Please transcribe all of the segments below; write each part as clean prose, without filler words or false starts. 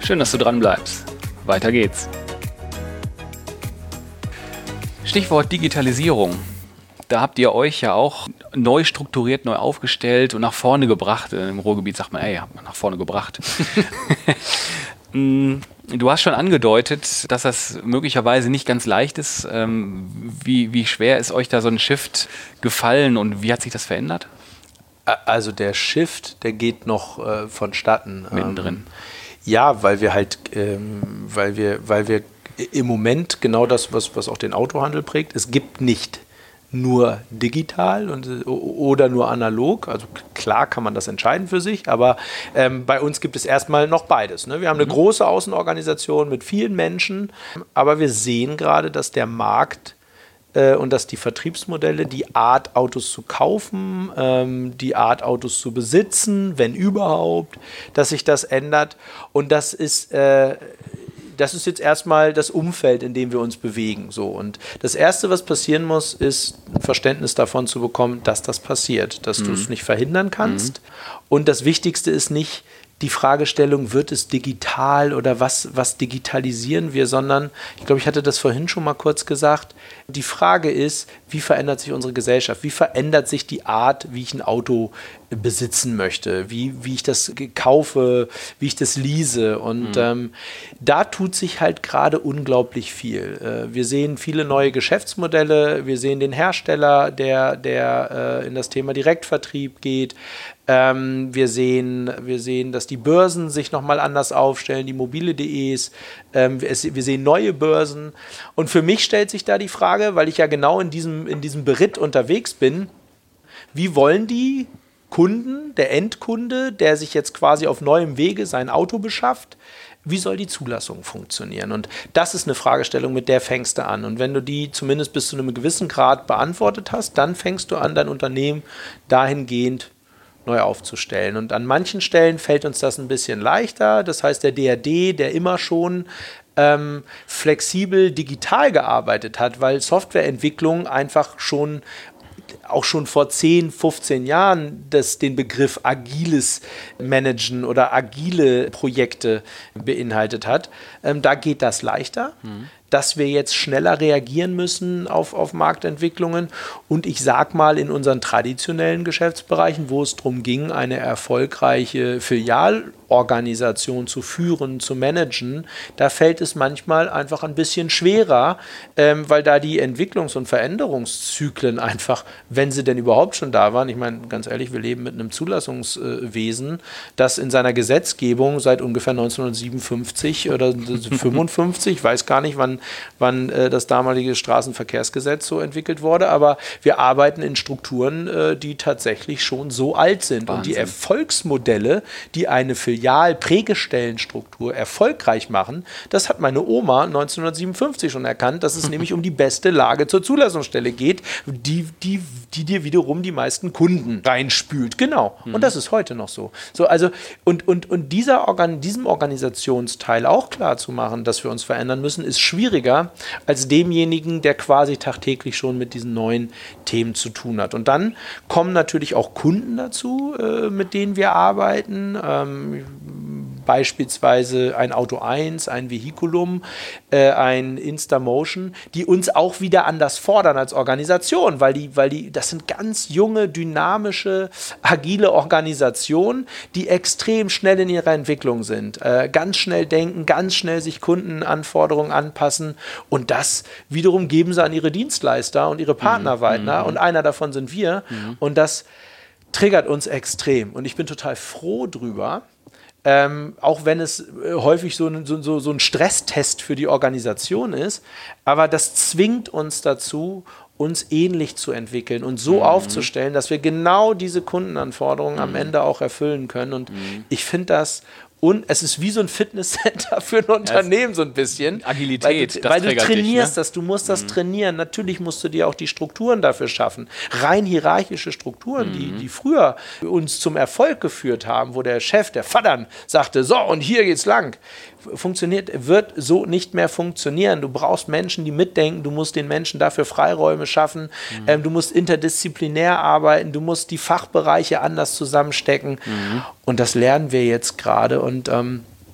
Schön, dass du dran bleibst. Weiter geht's. Stichwort Digitalisierung. Da habt ihr euch ja auch neu strukturiert, neu aufgestellt und nach vorne gebracht. Im Ruhrgebiet sagt man, nach vorne gebracht. Du hast schon angedeutet, dass das möglicherweise nicht ganz leicht ist. Wie schwer ist euch da so ein Shift gefallen und wie hat sich das verändert? Also der Shift, der geht noch vonstatten. Mittendrin. Ja, weil wir halt, weil wir im Moment genau das, was auch den Autohandel prägt, es gibt nicht nur digital oder nur analog. Also klar kann man das entscheiden für sich, aber bei uns gibt es erstmal noch beides. Ne? Wir haben eine große Außenorganisation mit vielen Menschen, aber wir sehen gerade, dass der Markt und dass die Vertriebsmodelle, die Art, Autos zu kaufen, die Art, Autos zu besitzen, wenn überhaupt, dass sich das ändert. Und das ist jetzt erstmal das Umfeld, in dem wir uns bewegen. So. Und das Erste, was passieren muss, ist ein Verständnis davon zu bekommen, dass das passiert, dass du es nicht verhindern kannst. Und das Wichtigste ist nicht die Fragestellung, wird es digital oder was digitalisieren wir, sondern, ich glaube, ich hatte das vorhin schon mal kurz gesagt, die Frage ist, wie verändert sich unsere Gesellschaft? Wie verändert sich die Art, wie ich ein Auto besitzen möchte? Wie ich das kaufe, wie ich das lease? Und da tut sich halt gerade unglaublich viel. Wir sehen viele neue Geschäftsmodelle, wir sehen den Hersteller, der in das Thema Direktvertrieb geht. Wir sehen, dass die Börsen sich nochmal anders aufstellen, die mobile.de's. Wir sehen neue Börsen. Und für mich stellt sich da die Frage, weil ich ja genau in diesem Beritt unterwegs bin, wie wollen die Kunden, der Endkunde, der sich jetzt quasi auf neuem Wege sein Auto beschafft, wie soll die Zulassung funktionieren? Und das ist eine Fragestellung, mit der fängst du an. Und wenn du die zumindest bis zu einem gewissen Grad beantwortet hast, dann fängst du an, dein Unternehmen dahingehend neu aufzustellen. Und an manchen Stellen fällt uns das ein bisschen leichter. Das heißt, der DRD, der immer schon flexibel digital gearbeitet hat, weil Softwareentwicklung einfach auch schon vor 10, 15 Jahren den Begriff agiles Managen oder agile Projekte beinhaltet hat. Da geht das leichter. Dass wir jetzt schneller reagieren müssen auf Marktentwicklungen. Und ich sag mal, in unseren traditionellen Geschäftsbereichen, wo es darum ging, eine erfolgreiche Filialorganisation zu führen, zu managen, da fällt es manchmal einfach ein bisschen schwerer, weil da die Entwicklungs- und Veränderungszyklen einfach, wenn sie denn überhaupt schon da waren, ich meine, ganz ehrlich, wir leben mit einem Zulassungswesen, das in seiner Gesetzgebung seit ungefähr 1957 oder 55, ich weiß gar nicht, wann das damalige Straßenverkehrsgesetz so entwickelt wurde, aber wir arbeiten in Strukturen, die tatsächlich schon so alt sind. Wahnsinn. Und die Erfolgsmodelle, die eine Filial-Prägestellenstruktur erfolgreich machen, das hat meine Oma 1957 schon erkannt, dass es nämlich um die beste Lage zur Zulassungsstelle geht, die dir wiederum die meisten Kunden reinspült. Genau. Und das ist heute noch so. Also, und diesem Organisationsteil auch klar zu machen, dass wir uns verändern müssen, ist schwieriger als demjenigen, der quasi tagtäglich schon mit diesen neuen Themen zu tun hat. Und dann kommen natürlich auch Kunden dazu, mit denen wir arbeiten. Beispielsweise ein Auto 1, ein Vehiculum, ein Instamotion, die uns auch wieder anders fordern als Organisation, weil das sind ganz junge, dynamische, agile Organisationen, die extrem schnell in ihrer Entwicklung sind, ganz schnell denken, ganz schnell sich Kundenanforderungen anpassen und das wiederum geben sie an ihre Dienstleister und ihre Partner weiter und einer davon sind wir und das triggert uns extrem und ich bin total froh drüber, auch wenn es häufig so ein Stresstest für die Organisation ist, aber das zwingt uns dazu, uns ähnlich zu entwickeln und so aufzustellen, dass wir genau diese Kundenanforderungen am Ende auch erfüllen können. Und ich finde das, und es ist wie so ein Fitnesscenter für ein Unternehmen so ein bisschen. Agilität, weil du trainierst das, du musst das trainieren. Natürlich musst du dir auch die Strukturen dafür schaffen. Rein hierarchische Strukturen, die früher uns zum Erfolg geführt haben, wo der Chef, der Vater, sagte, so und hier geht's lang. Wird so nicht mehr funktionieren. Du brauchst Menschen, die mitdenken, du musst den Menschen dafür Freiräume schaffen, du musst interdisziplinär arbeiten, du musst die Fachbereiche anders zusammenstecken und das lernen wir jetzt gerade und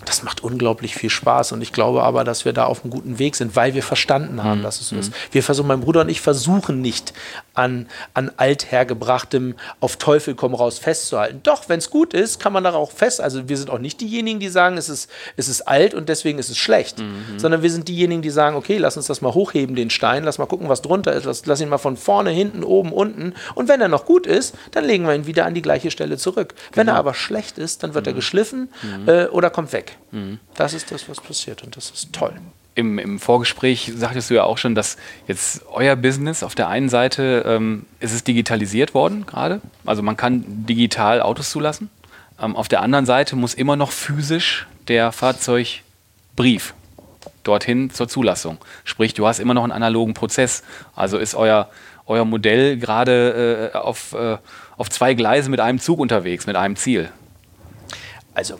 Das macht unglaublich viel Spaß und ich glaube aber, dass wir da auf einem guten Weg sind, weil wir verstanden haben, dass es so ist. Mein Bruder und ich versuchen nicht an althergebrachtem auf Teufel komm raus festzuhalten. Doch, wenn es gut ist, kann man da auch fest, also wir sind auch nicht diejenigen, die sagen, es ist alt und deswegen ist es schlecht, sondern wir sind diejenigen, die sagen, okay, lass uns das mal hochheben, den Stein, lass mal gucken, was drunter ist, lass ihn mal von vorne, hinten, oben, unten und wenn er noch gut ist, dann legen wir ihn wieder an die gleiche Stelle zurück. Genau. Wenn er aber schlecht ist, dann wird er geschliffen oder kommt weg. Das ist das, was passiert und das ist toll. Im Vorgespräch sagtest du ja auch schon, dass jetzt euer Business auf der einen Seite ist es digitalisiert worden gerade. Also man kann digital Autos zulassen. Auf der anderen Seite muss immer noch physisch der Fahrzeugbrief dorthin zur Zulassung. Sprich, du hast immer noch einen analogen Prozess. Also ist euer Modell gerade auf 2 Gleise mit einem Zug unterwegs, mit einem Ziel. Also,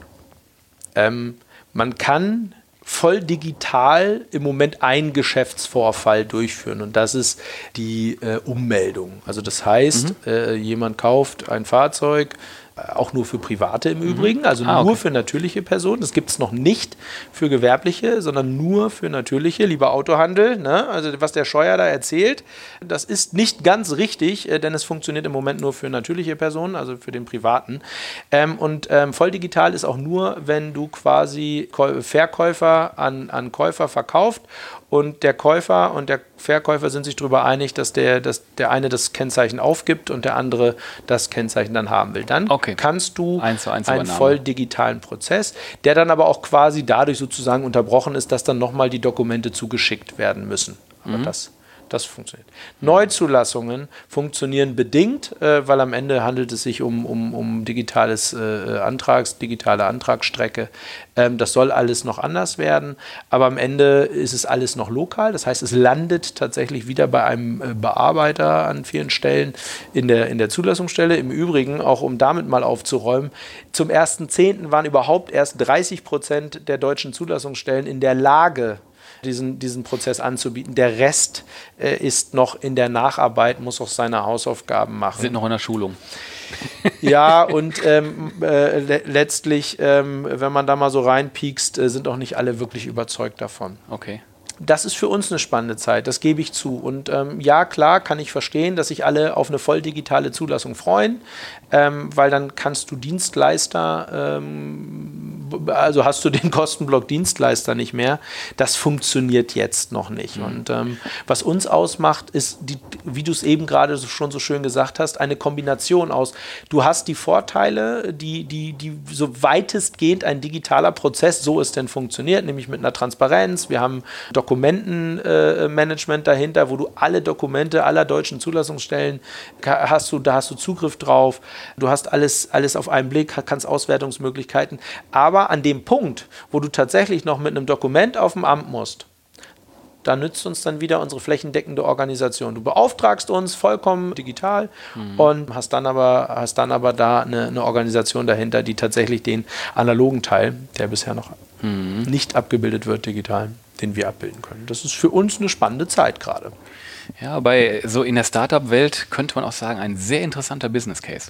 man kann voll digital im Moment einen Geschäftsvorfall durchführen und das ist die Ummeldung. Also das heißt, jemand kauft ein Fahrzeug, auch nur für Private im Übrigen, also nur für natürliche Personen. Das gibt es noch nicht für Gewerbliche, sondern nur für natürliche. Lieber Autohandel, ne? Also was der Scheuer da erzählt, das ist nicht ganz richtig, denn es funktioniert im Moment nur für natürliche Personen, also für den Privaten. Voll digital ist auch nur, wenn du quasi Verkäufer an Käufer verkauft und der Käufer und der Verkäufer sind sich darüber einig, dass der eine das Kennzeichen aufgibt und der andere das Kennzeichen dann haben will. Dann kannst du einen voll digitalen Prozess, der dann aber auch quasi dadurch sozusagen unterbrochen ist, dass dann nochmal die Dokumente zugeschickt werden müssen. Aber das funktioniert. Neuzulassungen funktionieren bedingt, weil am Ende handelt es sich um digitale Antragsstrecke. Das soll alles noch anders werden, aber am Ende ist es alles noch lokal. Das heißt, es landet tatsächlich wieder bei einem Bearbeiter an vielen Stellen in der Zulassungsstelle. Im Übrigen, auch um damit mal aufzuräumen, zum 1.10. waren überhaupt erst 30% der deutschen Zulassungsstellen in der Lage, diesen Prozess anzubieten. Der Rest ist noch in der Nacharbeit, muss auch seine Hausaufgaben machen. Sind noch in der Schulung. Ja, und letztlich, wenn man da mal so reinpiekst, sind auch nicht alle wirklich überzeugt davon. Okay. Das ist für uns eine spannende Zeit, das gebe ich zu. Und ja, klar, kann ich verstehen, dass sich alle auf eine voll digitale Zulassung freuen, weil dann kannst du Dienstleister, also hast du den Kostenblock Dienstleister nicht mehr. Das funktioniert jetzt noch nicht. Und was uns ausmacht, ist, wie du es eben gerade schon so schön gesagt hast, eine Kombination aus, du hast die Vorteile, die so weitestgehend ein digitaler Prozess, so es denn funktioniert, nämlich mit einer Transparenz. Wir haben Dokumentenmanagement dahinter, wo du alle Dokumente aller deutschen Zulassungsstellen da hast du Zugriff drauf, du hast alles auf einen Blick, kannst Auswertungsmöglichkeiten, aber an dem Punkt, wo du tatsächlich noch mit einem Dokument auf dem Amt musst, da nützt uns dann wieder unsere flächendeckende Organisation. Du beauftragst uns vollkommen digital und hast dann aber da eine Organisation dahinter, die tatsächlich den analogen Teil, der bisher noch nicht abgebildet wird, digital, den wir abbilden können. Das ist für uns eine spannende Zeit gerade. Ja, so in der Startup-Welt könnte man auch sagen, ein sehr interessanter Business Case.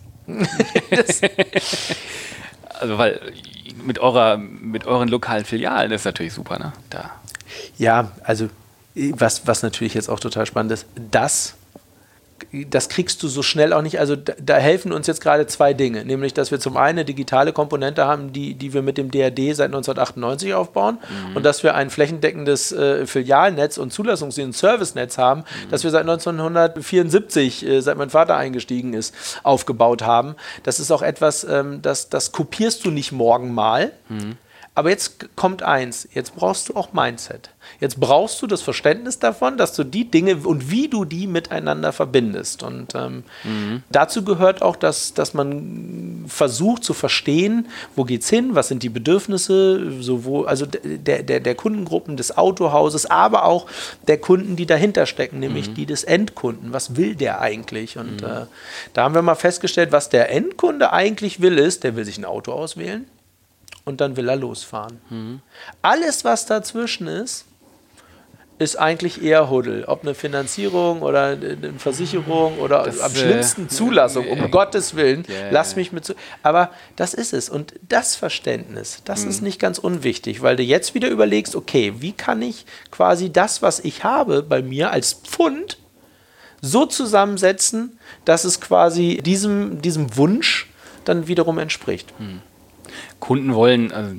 Also, weil mit euren lokalen Filialen ist natürlich super, ne? Da. Ja, also was natürlich jetzt auch total spannend ist, das kriegst du so schnell auch nicht. Also da helfen uns jetzt gerade 2 Dinge, nämlich, dass wir zum einen eine digitale Komponente haben, die wir mit dem DRD seit 1998 aufbauen und dass wir ein flächendeckendes Filialnetz und Zulassungs- und Servicenetz haben, das wir seit 1974, seit mein Vater eingestiegen ist, aufgebaut haben. Das ist auch etwas, das kopierst du nicht morgen mal. Aber jetzt kommt eins, jetzt brauchst du auch Mindset. Jetzt brauchst du das Verständnis davon, dass du die Dinge und wie du die miteinander verbindest. Und dazu gehört auch, dass man versucht zu verstehen, wo geht's hin, was sind die Bedürfnisse, also der Kundengruppen des Autohauses, aber auch der Kunden, die dahinter stecken, nämlich die des Endkunden. Was will der eigentlich? Und da haben wir mal festgestellt, was der Endkunde eigentlich will, ist, der will sich ein Auto auswählen. Und dann will er losfahren. Alles, was dazwischen ist ist eigentlich eher Huddel. Ob eine Finanzierung oder eine Versicherung oder am schlimmsten Zulassung, um Gottes Willen, lass mich mit aber das ist es. Und das Verständnis, das ist nicht ganz unwichtig, weil du jetzt wieder überlegst, okay, wie kann ich quasi das, was ich habe bei mir als Pfund, so zusammensetzen, dass es quasi diesem Wunsch dann wiederum entspricht. Kunden wollen, also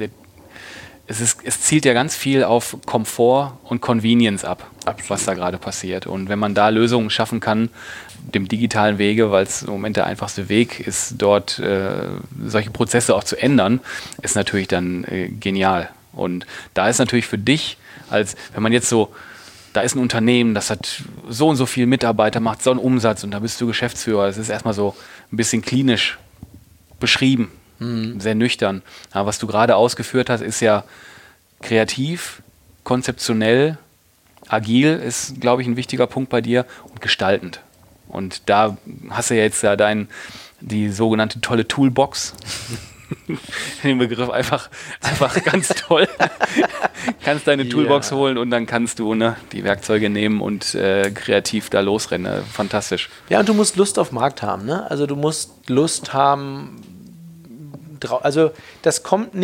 es zielt ja ganz viel auf Komfort und Convenience ab, was da gerade passiert. Und wenn man da Lösungen schaffen kann, dem digitalen Wege, weil es im Moment der einfachste Weg ist, dort solche Prozesse auch zu ändern, ist natürlich dann genial. Und da ist natürlich für dich, als wenn man jetzt so, da ist ein Unternehmen, das hat so und so viele Mitarbeiter, macht so einen Umsatz und da bist du Geschäftsführer. Das ist erstmal so ein bisschen klinisch beschrieben, sehr nüchtern. Aber was du gerade ausgeführt hast, ist ja kreativ, konzeptionell, agil ist, glaube ich, ein wichtiger Punkt bei dir und gestaltend. Und da hast du ja jetzt ja die sogenannte tolle Toolbox. Den Begriff einfach ganz toll. Kannst deine Toolbox holen und dann kannst du die Werkzeuge nehmen und kreativ da losrennen. Fantastisch. Ja, und du musst Lust auf Markt haben, ne? Also du musst Lust haben, also das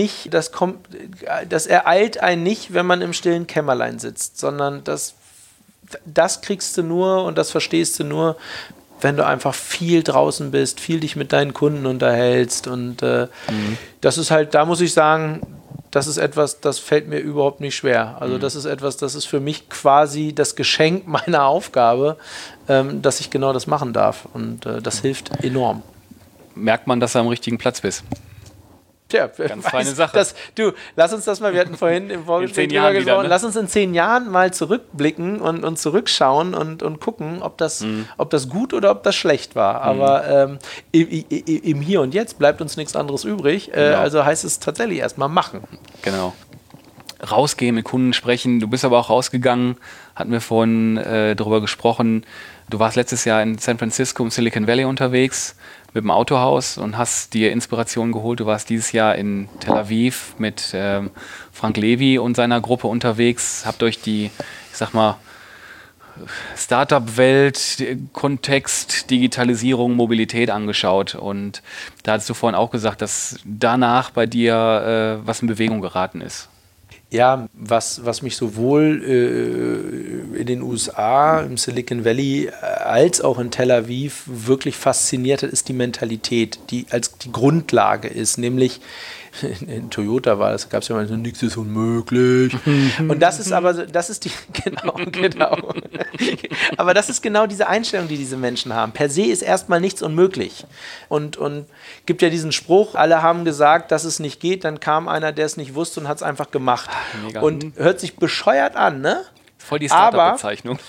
ereilt einen nicht, wenn man im stillen Kämmerlein sitzt, sondern das kriegst du nur und das verstehst du nur, wenn du einfach viel draußen bist, viel dich mit deinen Kunden unterhältst und das ist halt, da muss ich sagen, das ist etwas, das fällt mir überhaupt nicht schwer. Also das ist etwas, das ist für mich quasi das Geschenk meiner Aufgabe, dass ich genau das machen darf und das hilft enorm. Merkt man, dass du am richtigen Platz bist? Tja, ganz feine Sache. Lass uns das mal, wir hatten vorhin im Vorgespräch drüber gesprochen, lass uns in 10 Jahren mal zurückblicken und zurückschauen und gucken, ob das gut oder ob das schlecht war. Aber im Hier und Jetzt bleibt uns nichts anderes übrig. Also heißt es tatsächlich erstmal machen. Genau. Rausgehen, mit Kunden sprechen. Du bist aber auch rausgegangen, hatten wir vorhin darüber gesprochen. Du warst letztes Jahr in San Francisco im Silicon Valley unterwegs mit dem Autohaus und hast dir Inspiration geholt. Du warst dieses Jahr in Tel Aviv mit Frank Levy und seiner Gruppe unterwegs. Habt euch die, ich sag mal, Startup-Welt, Kontext, Digitalisierung, Mobilität angeschaut. Und da hattest du vorhin auch gesagt, dass danach bei dir was in Bewegung geraten ist. Ja, was mich sowohl in den USA, im Silicon Valley, als auch in Tel Aviv wirklich fasziniert hat, ist die Mentalität, die als die Grundlage ist, nämlich in Toyota gab es ja mal so, nichts ist unmöglich. Und das ist die, genau. Aber das ist genau diese Einstellung, die diese Menschen haben. Per se ist erstmal nichts unmöglich. Und gibt ja diesen Spruch, alle haben gesagt, dass es nicht geht, dann kam einer, der es nicht wusste und hat es einfach gemacht. Mega. Und hört sich bescheuert an, ne? Voll die Startup-Bezeichnung.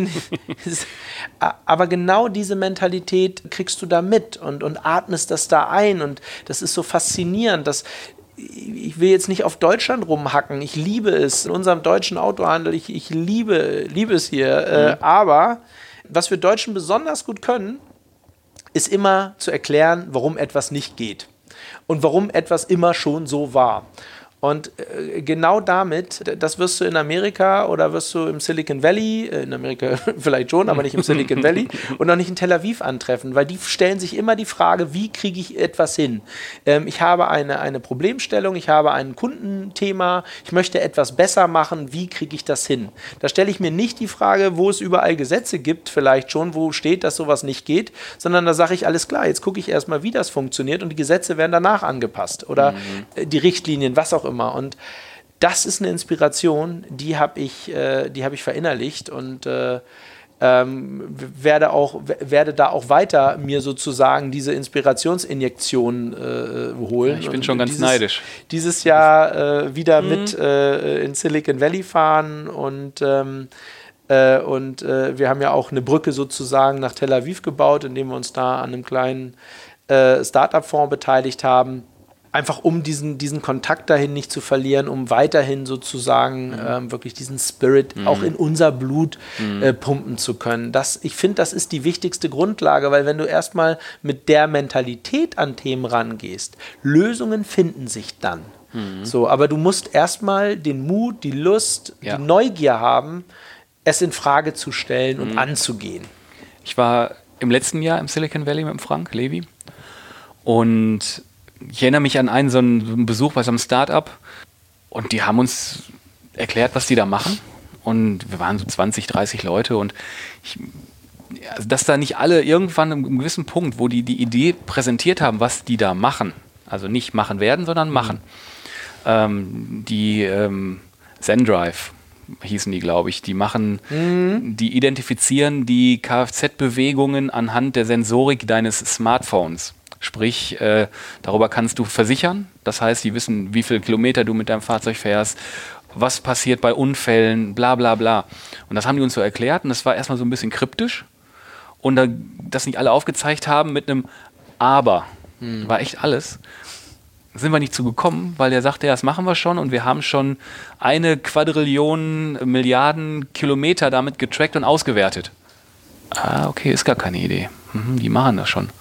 Aber genau diese Mentalität kriegst du da mit und atmest das da ein und das ist so faszinierend, dass ich will jetzt nicht auf Deutschland rumhacken, ich liebe es, in unserem deutschen Autohandel, ich liebe es hier, aber was wir Deutschen besonders gut können, ist immer zu erklären, warum etwas nicht geht und warum etwas immer schon so war. Und genau damit, das wirst du in Amerika oder wirst du im Silicon Valley, in Amerika vielleicht schon, aber nicht im Silicon Valley und auch nicht in Tel Aviv antreffen, weil die stellen sich immer die Frage, wie kriege ich etwas hin? Ich habe eine Problemstellung, ich habe ein Kundenthema, ich möchte etwas besser machen, wie kriege ich das hin? Da stelle ich mir nicht die Frage, wo es überall Gesetze gibt, vielleicht schon, wo steht, dass sowas nicht geht, sondern da sage ich, alles klar, jetzt gucke ich erstmal, wie das funktioniert und die Gesetze werden danach angepasst oder die Richtlinien, was auch immer. Und das ist eine Inspiration, die habe ich verinnerlicht und werde da auch weiter mir sozusagen diese Inspirationsinjektion holen. Ich bin schon ganz neidisch. Dieses Jahr wieder mit in Silicon Valley fahren und wir haben ja auch eine Brücke sozusagen nach Tel Aviv gebaut, indem wir uns da an einem kleinen Startup-Fonds beteiligt haben. Einfach um diesen Kontakt dahin nicht zu verlieren, um weiterhin sozusagen wirklich diesen Spirit auch in unser Blut pumpen zu können. Ich finde, das ist die wichtigste Grundlage, weil wenn du erstmal mit der Mentalität an Themen rangehst, Lösungen finden sich dann. So, aber du musst erstmal den Mut, die Lust, die Neugier haben, es in Frage zu stellen und anzugehen. Ich war im letzten Jahr im Silicon Valley mit dem Frank Levy und ich erinnere mich an so einen Besuch bei so einem Start-up und die haben uns erklärt, was die da machen und wir waren so 20, 30 Leute und also dass da nicht alle irgendwann an einem gewissen Punkt, wo die Idee präsentiert haben, was die da machen, also nicht machen werden, sondern machen. Zendrive hießen die, glaube ich, die identifizieren die Kfz-Bewegungen anhand der Sensorik deines Smartphones. Sprich, darüber kannst du versichern, das heißt, die wissen, wie viele Kilometer du mit deinem Fahrzeug fährst, was passiert bei Unfällen, bla bla bla. Und das haben die uns so erklärt und das war erstmal so ein bisschen kryptisch. Und das nicht alle aufgezeigt haben mit einem Aber. War echt alles. Sind wir nicht zu gekommen, weil der sagte, ja, das machen wir schon und wir haben schon 1 Quadrillion Milliarden Kilometer damit getrackt und ausgewertet. Ah, okay, ist gar keine Idee. Die machen das schon.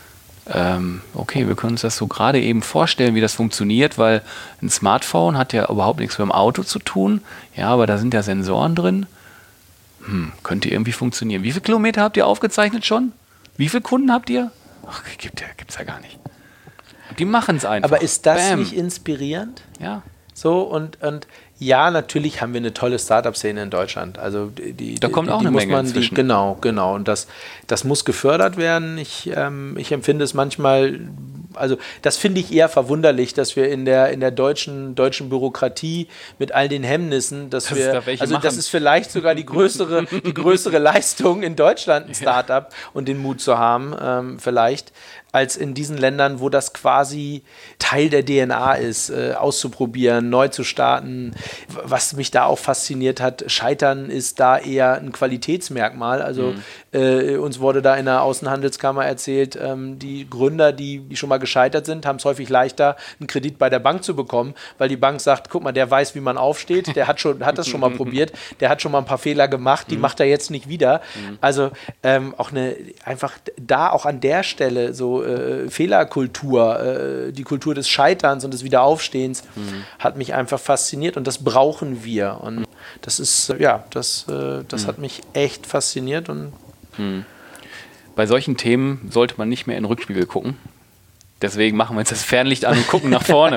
Okay, wir können uns das so gerade eben vorstellen, wie das funktioniert, weil ein Smartphone hat ja überhaupt nichts mit dem Auto zu tun. Ja, aber da sind ja Sensoren drin. Könnte irgendwie funktionieren. Wie viele Kilometer habt ihr aufgezeichnet schon? Wie viele Kunden habt ihr? Ach, gibt's ja gar nicht. Die machen es einfach. Aber ist das nicht inspirierend? Ja. So, und ja, natürlich haben wir eine tolle Startup-Szene in Deutschland. Also da kommt auch eine Menge inzwischen. Genau. Und das muss gefördert werden. Ich empfinde es manchmal, also das finde ich eher verwunderlich, dass wir in der deutschen Bürokratie mit all den Hemmnissen, das ist vielleicht sogar die größere Leistung in Deutschland, ein Startup und den Mut zu haben, vielleicht, als in diesen Ländern, wo das quasi Teil der DNA ist, auszuprobieren, neu zu starten. Was mich da auch fasziniert hat, Scheitern ist da eher ein Qualitätsmerkmal. Also uns wurde da in der Außenhandelskammer erzählt, die Gründer, die schon mal gescheitert sind, haben es häufig leichter, einen Kredit bei der Bank zu bekommen, weil die Bank sagt, guck mal, der weiß, wie man aufsteht, der hat das schon mal probiert, der hat schon mal ein paar Fehler gemacht, die macht er jetzt nicht wieder. Also einfach da auch an der Stelle so Fehlerkultur, die Kultur des Scheiterns und des Wiederaufstehens hat mich einfach fasziniert und das brauchen wir. Und das ist, das hat mich echt fasziniert. Und bei solchen Themen sollte man nicht mehr in den Rückspiegel gucken. Deswegen machen wir jetzt das Fernlicht an und gucken nach vorne.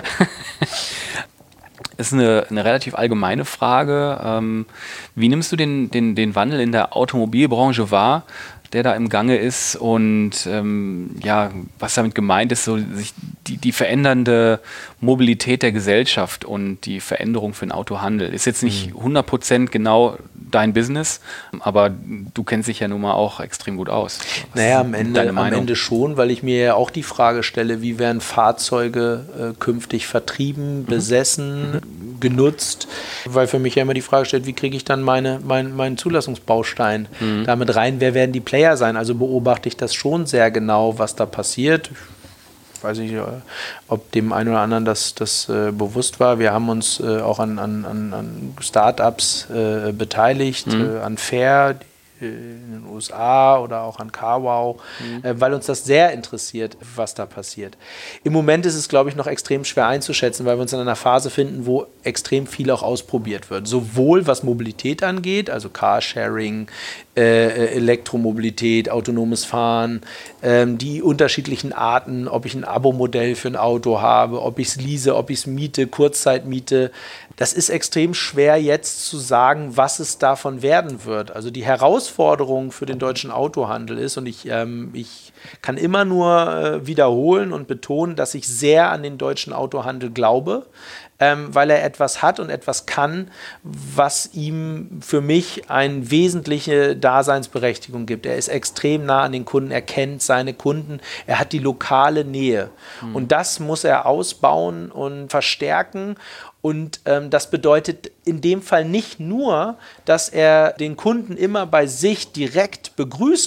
Das ist eine relativ allgemeine Frage. Wie nimmst du den Wandel in der Automobilbranche wahr, der da im Gange ist und was damit gemeint ist, so sich die verändernde Mobilität der Gesellschaft und die Veränderung für den Autohandel. Ist jetzt nicht 100% genau dein Business, aber du kennst dich ja nun mal auch extrem gut aus. Naja, am Ende schon, weil ich mir ja auch die Frage stelle, wie werden Fahrzeuge künftig vertrieben, besessen, genutzt, weil für mich ja immer die Frage stellt, wie kriege ich dann meinen Zulassungsbaustein damit rein, wer werden die Player sein, also beobachte ich das schon sehr genau, was da passiert. Ich weiß nicht, ob dem einen oder anderen das bewusst war. Wir haben uns auch an Startups beteiligt, an Fair in den USA oder auch an CarWow, weil uns das sehr interessiert, was da passiert. Im Moment ist es, glaube ich, noch extrem schwer einzuschätzen, weil wir uns in einer Phase finden, wo extrem viel auch ausprobiert wird. Sowohl was Mobilität angeht, also Carsharing, Elektromobilität, autonomes Fahren, die unterschiedlichen Arten, ob ich ein Abo-Modell für ein Auto habe, ob ich es lease, ob ich es miete, Kurzzeitmiete. Das ist extrem schwer jetzt zu sagen, was es davon werden wird. Also die Herausforderung für den deutschen Autohandel ist, und ich kann immer nur wiederholen und betonen, dass ich sehr an den deutschen Autohandel glaube, weil er etwas hat und etwas kann, was ihm für mich eine wesentliche Daseinsberechtigung gibt. Er ist extrem nah an den Kunden, er kennt seine Kunden, er hat die lokale Nähe. Und das muss er ausbauen und verstärken. Und das bedeutet in dem Fall nicht nur, dass er den Kunden immer bei sich direkt begrüßen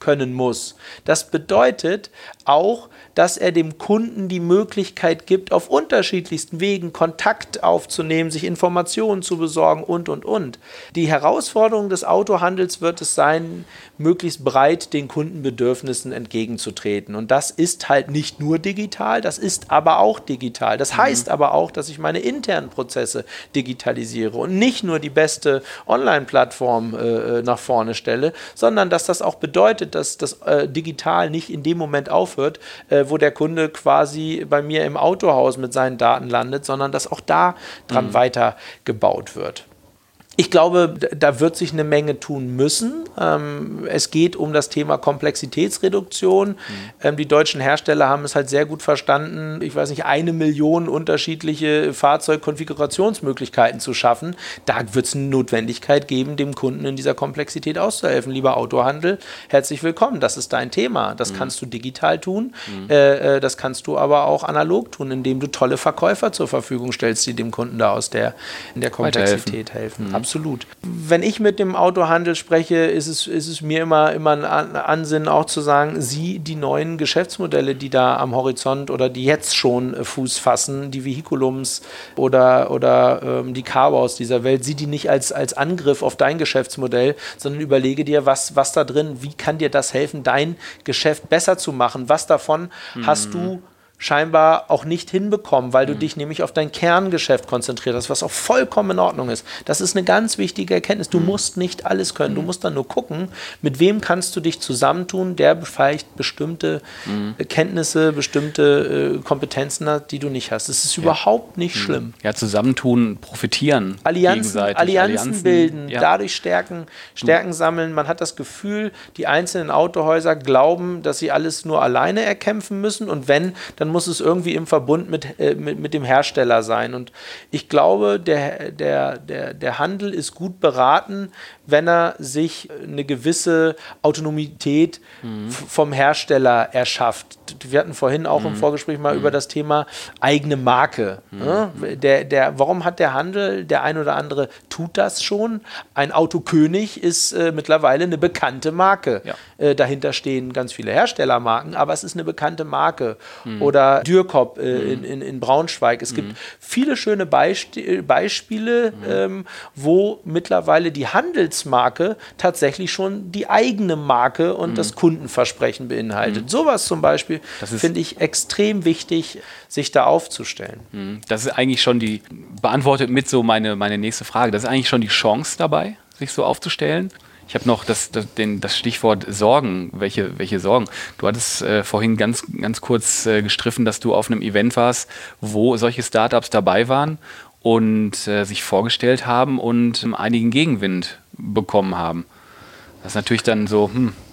können muss. Das bedeutet auch, dass er dem Kunden die Möglichkeit gibt, auf unterschiedlichsten Wegen Kontakt aufzunehmen, sich Informationen zu besorgen und. Die Herausforderung des Autohandels wird es sein, möglichst breit den Kundenbedürfnissen entgegenzutreten. Und das ist halt nicht nur digital, das ist aber auch digital. Das heißt aber auch, dass ich meine internen Prozesse digitalisiere und nicht nur die beste Online-Plattform nach vorne stelle, sondern dass das auch bedeutet, dass das digital nicht in dem Moment aufhört, wo der Kunde quasi bei mir im Autohaus mit seinen Daten landet, sondern dass auch da dran weitergebaut wird. Ich glaube, da wird sich eine Menge tun müssen. Es geht um das Thema Komplexitätsreduktion. Die deutschen Hersteller haben es halt sehr gut verstanden, ich weiß nicht, 1 Million unterschiedliche Fahrzeugkonfigurationsmöglichkeiten zu schaffen. Da wird es eine Notwendigkeit geben, dem Kunden in dieser Komplexität auszuhelfen. Lieber Autohandel, herzlich willkommen, das ist dein Thema. Das kannst du digital tun, das kannst du aber auch analog tun, indem du tolle Verkäufer zur Verfügung stellst, die dem Kunden da in der Komplexität helfen. Absolut. Wenn ich mit dem Autohandel spreche, ist es mir immer ein Ansinnen auch zu sagen, die neuen Geschäftsmodelle, die da am Horizont oder die jetzt schon Fuß fassen, die Vehiculums oder die Carwows dieser Welt, sieh die nicht als Angriff auf dein Geschäftsmodell, sondern überlege dir, was da drin, wie kann dir das helfen, dein Geschäft besser zu machen, was davon hast du scheinbar auch nicht hinbekommen, weil du dich nämlich auf dein Kerngeschäft konzentriert hast, was auch vollkommen in Ordnung ist. Das ist eine ganz wichtige Erkenntnis. Du musst nicht alles können. Du musst dann nur gucken, mit wem kannst du dich zusammentun, der vielleicht bestimmte Kenntnisse, bestimmte Kompetenzen hat, die du nicht hast. Das ist überhaupt nicht schlimm. Ja, zusammentun, profitieren. Allianzen bilden, dadurch Stärken sammeln. Man hat das Gefühl, die einzelnen Autohäuser glauben, dass sie alles nur alleine erkämpfen müssen und wenn, dann muss es irgendwie im Verbund mit dem Hersteller sein. Und ich glaube, der Handel ist gut beraten, wenn er sich eine gewisse Autonomität vom Hersteller erschafft. Wir hatten vorhin auch im Vorgespräch mal über das Thema eigene Marke. Warum hat der Handel, der ein oder andere tut das schon? Ein Autokönig ist mittlerweile eine bekannte Marke. Ja. Dahinter stehen ganz viele Herstellermarken, aber es ist eine bekannte Marke. Oder Dürkop in Braunschweig. Es gibt viele schöne Beispiele, wo mittlerweile die Handelsmarke tatsächlich schon die eigene Marke und das Kundenversprechen beinhaltet. Sowas zum Beispiel finde ich extrem wichtig, sich da aufzustellen. Das ist eigentlich schon beantwortet mit so meine nächste Frage, das ist eigentlich schon die Chance dabei, sich so aufzustellen. Ich habe noch das Stichwort Sorgen. Welche Sorgen? Du hattest vorhin ganz kurz gestriffen, dass du auf einem Event warst, wo solche Startups dabei waren und sich vorgestellt haben und einigen Gegenwind bekommen haben. Das ist natürlich dann so,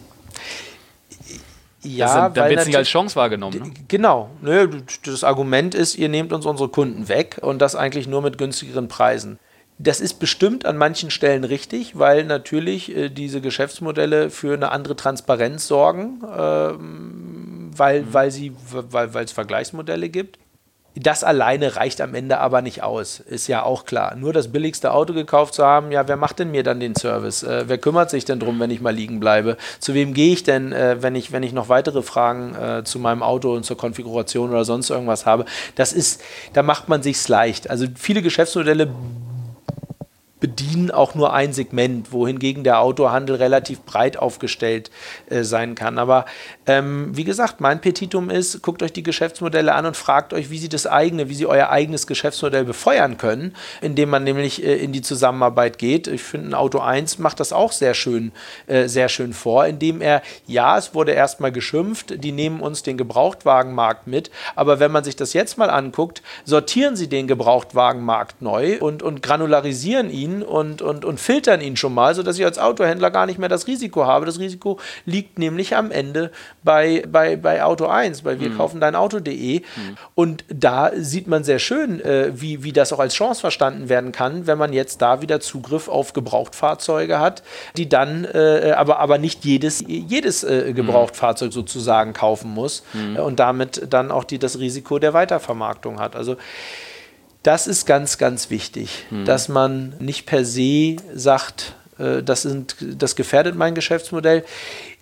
Ja, da wird es nicht als Chance wahrgenommen. Ne? Genau. Das Argument ist, ihr nehmt uns unsere Kunden weg und das eigentlich nur mit günstigeren Preisen. Das ist bestimmt an manchen Stellen richtig, weil natürlich diese Geschäftsmodelle für eine andere Transparenz sorgen, weil es Vergleichsmodelle gibt. Das alleine reicht am Ende aber nicht aus, ist ja auch klar. Nur das billigste Auto gekauft zu haben, ja, wer macht denn mir dann den Service? Wer kümmert sich denn drum, wenn ich mal liegen bleibe? Zu wem gehe ich denn, wenn ich noch weitere Fragen zu meinem Auto und zur Konfiguration oder sonst irgendwas habe? Da macht man sich's leicht. Also viele Geschäftsmodelle bedienen auch nur ein Segment, wohingegen der Autohandel relativ breit aufgestellt sein kann. Aber wie gesagt, mein Petitum ist, guckt euch die Geschäftsmodelle an und fragt euch, wie sie euer eigenes Geschäftsmodell befeuern können, indem man nämlich in die Zusammenarbeit geht. Ich finde, ein Auto 1 macht das auch sehr schön vor, indem es wurde erstmal geschimpft, die nehmen uns den Gebrauchtwagenmarkt mit, aber wenn man sich das jetzt mal anguckt, sortieren sie den Gebrauchtwagenmarkt neu und granularisieren ihn und filtern ihn schon mal, sodass ich als Autohändler gar nicht mehr das Risiko habe. Das Risiko liegt nämlich am Ende bei Auto 1, bei wirkaufendeinauto.de. Und da sieht man sehr schön, wie das auch als Chance verstanden werden kann, wenn man jetzt da wieder Zugriff auf Gebrauchtfahrzeuge hat, die dann aber nicht jedes Gebrauchtfahrzeug sozusagen kaufen muss und damit dann auch das Risiko der Weitervermarktung hat. Also das ist ganz, ganz wichtig, dass man nicht per se sagt, das gefährdet mein Geschäftsmodell.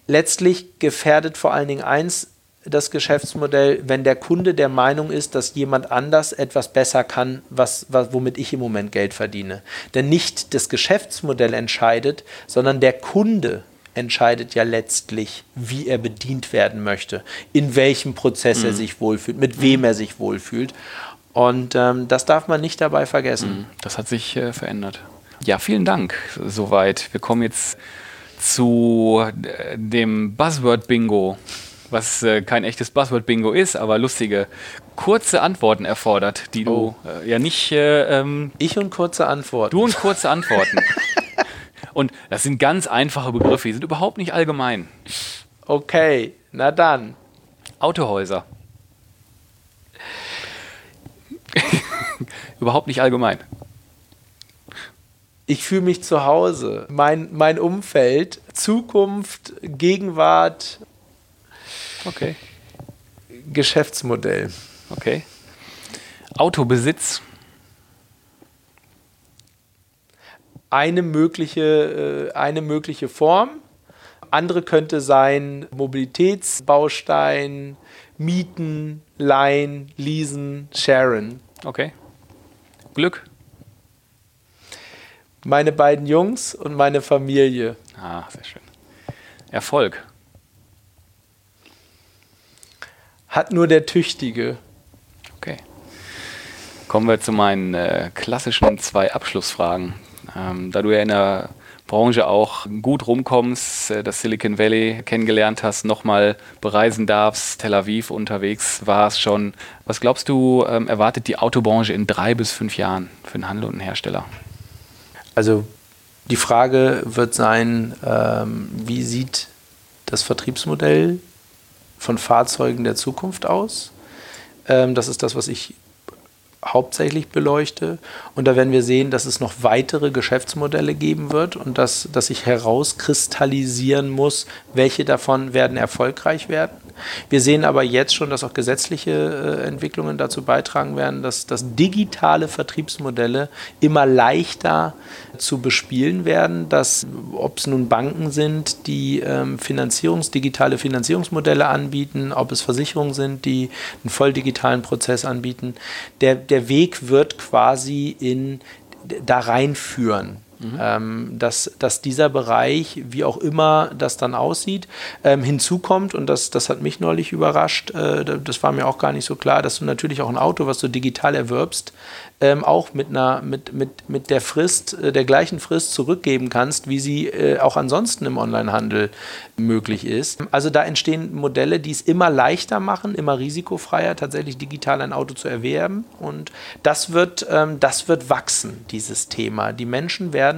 letztlich gefährdet vor allen Dingen eins das Geschäftsmodell, wenn der Kunde der Meinung ist, dass jemand anders etwas besser kann, womit ich im Moment Geld verdiene. Denn nicht das Geschäftsmodell entscheidet, sondern der Kunde entscheidet ja letztlich, wie er bedient werden möchte, in welchem Prozess er sich wohlfühlt, mit wem er sich wohlfühlt. Und das darf man nicht dabei vergessen. Das hat sich verändert. Ja, vielen Dank soweit. Wir kommen jetzt zu dem Buzzword-Bingo, was kein echtes Buzzword-Bingo ist, aber lustige, kurze Antworten erfordert, die du ja nicht... Ich und kurze Antworten. Du und kurze Antworten. Und das sind ganz einfache Begriffe, die sind überhaupt nicht allgemein. Okay, na dann. Autohäuser. Überhaupt nicht allgemein. Ich fühle mich zu Hause. Mein Umfeld, Zukunft, Gegenwart, Okay. Geschäftsmodell. Okay. Autobesitz. Eine mögliche Form. Andere könnte sein Mobilitätsbaustein, Mieten, Leihen, Leasen, Sharen. Okay. Glück. Meine beiden Jungs und meine Familie. Ah, sehr schön. Erfolg. Hat nur der Tüchtige. Okay. Kommen wir zu meinen klassischen 2 Abschlussfragen. Da du ja in der Branche auch gut rumkommst, das Silicon Valley kennengelernt hast, nochmal bereisen darfst, Tel Aviv unterwegs warst schon. Was glaubst du, erwartet die Autobranche in 3 bis 5 Jahren für einen Handel und einen Hersteller? Also die Frage wird sein, wie sieht das Vertriebsmodell von Fahrzeugen der Zukunft aus? Das ist das, was ich hauptsächlich beleuchte. Und da werden wir sehen, dass es noch weitere Geschäftsmodelle geben wird und dass sich herauskristallisieren muss, welche davon werden erfolgreich werden. Wir sehen aber jetzt schon, dass auch gesetzliche Entwicklungen dazu beitragen werden, dass digitale Vertriebsmodelle immer leichter zu bespielen werden, dass, ob es nun Banken sind, die digitale Finanzierungsmodelle anbieten, ob es Versicherungen sind, die einen voll digitalen Prozess anbieten, der Weg wird quasi da reinführen. Dass dieser Bereich, wie auch immer das dann aussieht, hinzukommt, und das hat mich neulich überrascht, das war mir auch gar nicht so klar, dass du natürlich auch ein Auto, was du digital erwirbst, auch mit der Frist, der gleichen Frist zurückgeben kannst, wie sie auch ansonsten im Onlinehandel möglich ist. Also da entstehen Modelle, die es immer leichter machen, immer risikofreier, tatsächlich digital ein Auto zu erwerben, und das wird wachsen, dieses Thema. Die Menschen werden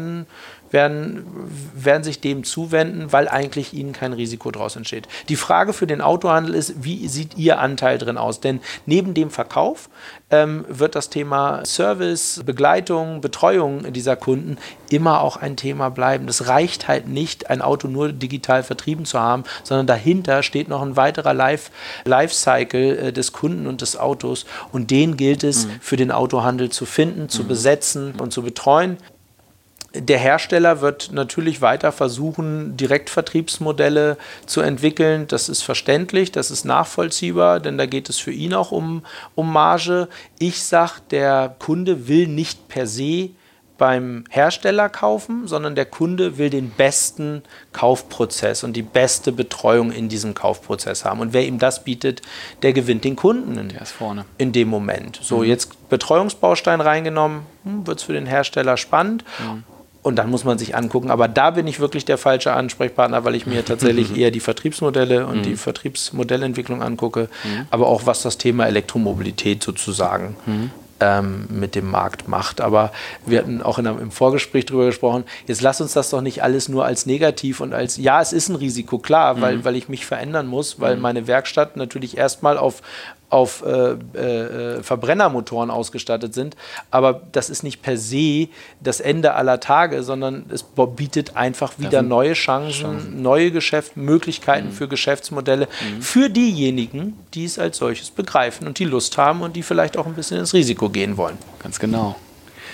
sich dem zuwenden, weil eigentlich ihnen kein Risiko daraus entsteht. Die Frage für den Autohandel ist, wie sieht Ihr Anteil drin aus? Denn neben dem Verkauf wird das Thema Service, Begleitung, Betreuung dieser Kunden immer auch ein Thema bleiben. Das reicht halt nicht, ein Auto nur digital vertrieben zu haben, sondern dahinter steht noch ein weiterer Lifecycle des Kunden und des Autos, und den gilt es für den Autohandel zu finden, zu besetzen und zu betreuen. Der Hersteller wird natürlich weiter versuchen, Direktvertriebsmodelle zu entwickeln. Das ist verständlich, das ist nachvollziehbar, denn da geht es für ihn auch um Marge. Ich sage, der Kunde will nicht per se beim Hersteller kaufen, sondern der Kunde will den besten Kaufprozess und die beste Betreuung in diesem Kaufprozess haben. Und wer ihm das bietet, der gewinnt den Kunden Der ist vorne. in dem Moment. So, jetzt Betreuungsbaustein reingenommen, wird es für den Hersteller spannend. Und dann muss man sich angucken, aber da bin ich wirklich der falsche Ansprechpartner, weil ich mir tatsächlich eher die Vertriebsmodelle und die Vertriebsmodellentwicklung angucke, aber auch was das Thema Elektromobilität sozusagen mit dem Markt macht. Aber wir hatten auch im Vorgespräch darüber gesprochen, jetzt lass uns das doch nicht alles nur als negativ und als, ja, es ist ein Risiko, klar, weil ich mich verändern muss, weil meine Werkstatt natürlich erstmal auf Verbrennermotoren ausgestattet sind, aber das ist nicht per se das Ende aller Tage, sondern es bietet einfach wieder neue Chancen, neue Möglichkeiten für Geschäftsmodelle für diejenigen, die es als solches begreifen und die Lust haben und die vielleicht auch ein bisschen ins Risiko gehen wollen. Ganz genau.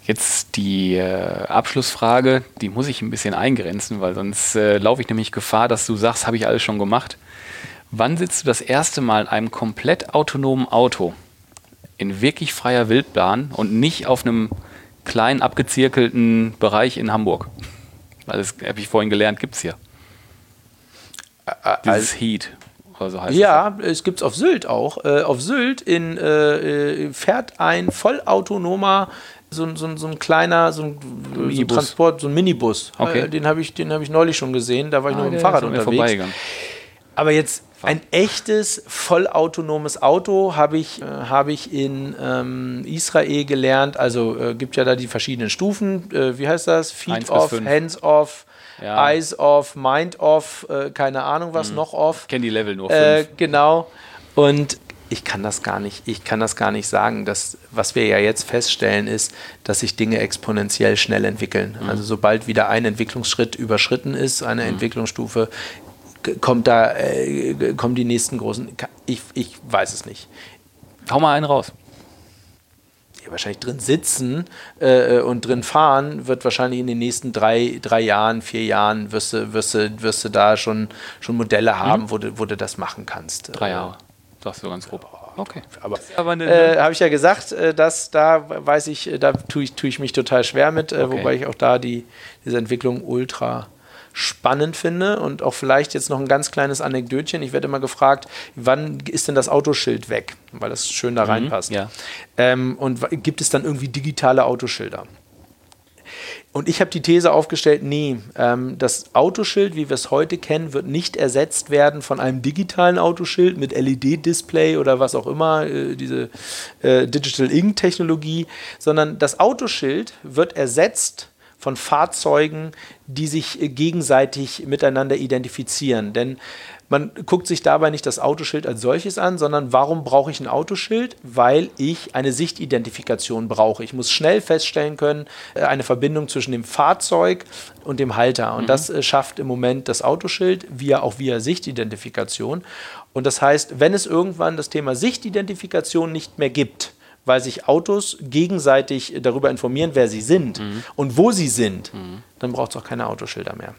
Jetzt die Abschlussfrage, die muss ich ein bisschen eingrenzen, weil sonst laufe ich nämlich Gefahr, dass du sagst, habe ich alles schon gemacht. Wann sitzt du das erste Mal in einem komplett autonomen Auto in wirklich freier Wildbahn und nicht auf einem kleinen abgezirkelten Bereich in Hamburg? Weil das habe ich vorhin gelernt, gibt es hier. Dieses Heat. Oder so heißt ja, es gibt es auf Sylt auch. Auf Sylt fährt ein vollautonomer, so ein kleiner, so ein Transport, so ein Minibus. Okay. Den hab ich neulich schon gesehen, da war ich nur mit dem Fahrrad unterwegs. Aber jetzt ein echtes, vollautonomes Auto habe ich in Israel gelernt. Also gibt ja da die verschiedenen Stufen. Wie heißt das? Feet off, Hands off, ja. Eyes off, Mind off, keine Ahnung was, noch off. Ich kenne die Level nur 5. Genau. Und ich kann das gar nicht sagen. Was wir ja jetzt feststellen, ist, dass sich Dinge exponentiell schnell entwickeln. Also sobald wieder ein Entwicklungsschritt überschritten ist, eine Entwicklungsstufe, kommen die nächsten großen. Ich weiß es nicht. Hau mal einen raus. Ja, wahrscheinlich drin sitzen und drin fahren wird wahrscheinlich in den nächsten 3 Jahren, 4 Jahren wirst du da schon Modelle haben, wo du das machen kannst. 3 Jahre, sagst du ganz grob. Okay. Aber habe ich ja gesagt, dass da weiß ich, da tue ich mich total schwer mit, wobei ich auch da diese Entwicklung ultra spannend finde und auch vielleicht jetzt noch ein ganz kleines Anekdötchen. Ich werde immer gefragt, wann ist denn das Autoschild weg? Weil das schön da reinpasst. Ja. Und gibt es dann irgendwie digitale Autoschilder? Und ich habe die These aufgestellt, nee, das Autoschild, wie wir es heute kennen, wird nicht ersetzt werden von einem digitalen Autoschild mit LED-Display oder was auch immer, diese Digital Ink-Technologie, sondern das Autoschild wird ersetzt von Fahrzeugen, die sich gegenseitig miteinander identifizieren. Denn man guckt sich dabei nicht das Autoschild als solches an, sondern warum brauche ich ein Autoschild? Weil ich eine Sichtidentifikation brauche. Ich muss schnell feststellen können, eine Verbindung zwischen dem Fahrzeug und dem Halter. Und das schafft im Moment das Autoschild, auch via Sichtidentifikation. Und das heißt, wenn es irgendwann das Thema Sichtidentifikation nicht mehr gibt, weil sich Autos gegenseitig darüber informieren, wer sie sind und wo sie sind, dann braucht es auch keine Autoschilder mehr.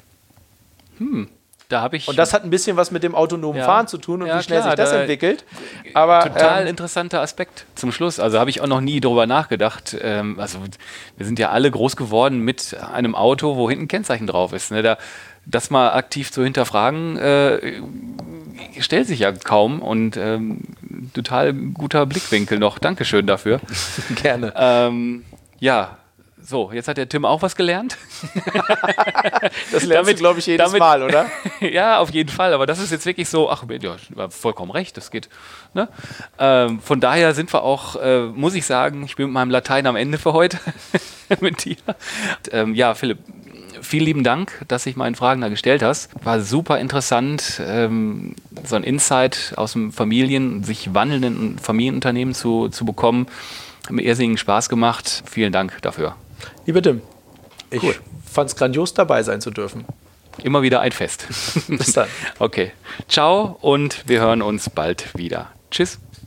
Und das hat ein bisschen was mit dem autonomen Fahren zu tun und wie schnell sich das entwickelt. Aber, total interessanter Aspekt zum Schluss. Also habe ich auch noch nie drüber nachgedacht. Also wir sind ja alle groß geworden mit einem Auto, wo hinten ein Kennzeichen drauf ist. Ne? Das mal aktiv zu hinterfragen, stellt sich ja kaum und total guter Blickwinkel noch. Dankeschön dafür. Gerne. Ja, so, jetzt hat der Tim auch was gelernt. Das lernst du, glaube ich, jedes Mal, oder? Ja, auf jeden Fall. Aber das ist jetzt wirklich so, ach, ja, vollkommen recht, das geht. Ne? Von daher sind wir auch, muss ich sagen, ich bin mit meinem Latein am Ende für heute mit dir. Ja, Philipp, vielen lieben Dank, dass du meine Fragen da gestellt hast. War super interessant, so ein Insight aus dem sich wandelnden Familienunternehmen zu bekommen. Hat mir irrsinnigen Spaß gemacht. Vielen Dank dafür. Lieber Tim, ich fand es grandios, dabei sein zu dürfen. Immer wieder ein Fest. Bis dann. Okay. Ciao und wir hören uns bald wieder. Tschüss.